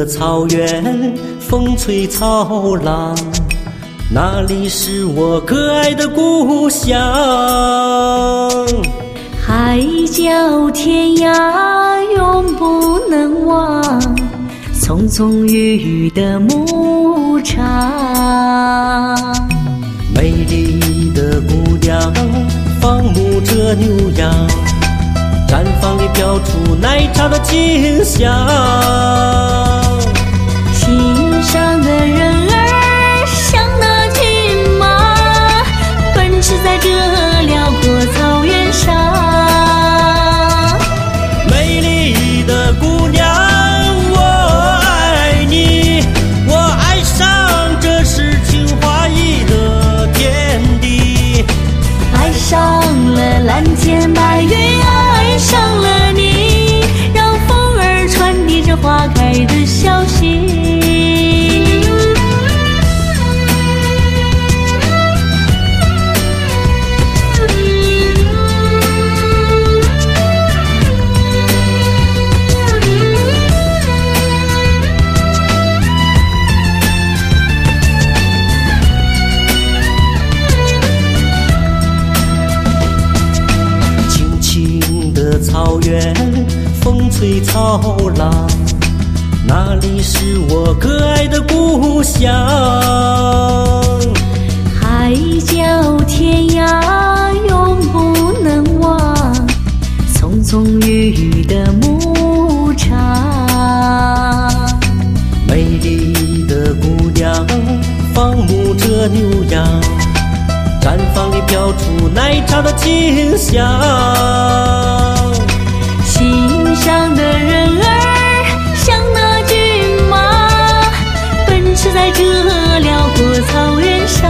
的草原，风吹草浪，那里是我可爱的故乡。 海角天涯永不能忘，丛丛郁郁的牧场。 美丽的姑娘放牧着牛羊，毡房里飘出奶茶的清香。 心上的人儿像那骏马，奔驰在这辽阔草原上。 美丽的姑娘，我爱你，我爱上这诗情画意的天地。 爱上了蓝天白云，爱上了你，让风儿传递着花开的消息。 草原，风吹草浪，那里是我可爱的故乡。 海角天涯永不能忘，丛丛郁郁的牧场。 美丽的姑娘放牧着牛羊，毡房里飘出奶茶的清香。 心上的人儿像那骏马，奔驰在这辽阔草原上。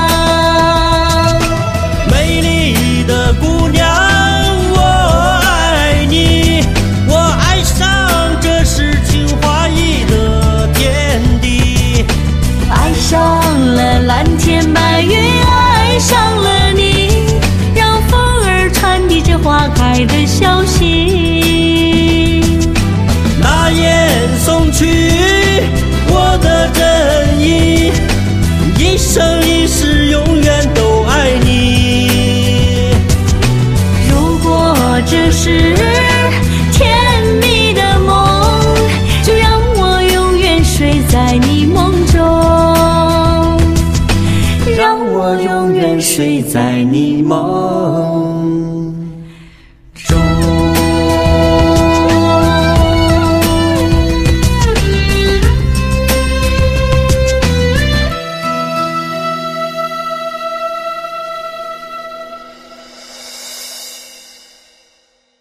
美丽的姑娘，我爱你，我爱上这诗情画意的天地。 爱上了蓝天白云，爱上了你，让风儿传递着花开的消息。 那雁送去我的真意，一生一世永远都爱你。 如果这是甜蜜的梦，就让我永远睡在你梦中， 让我永远睡在你梦。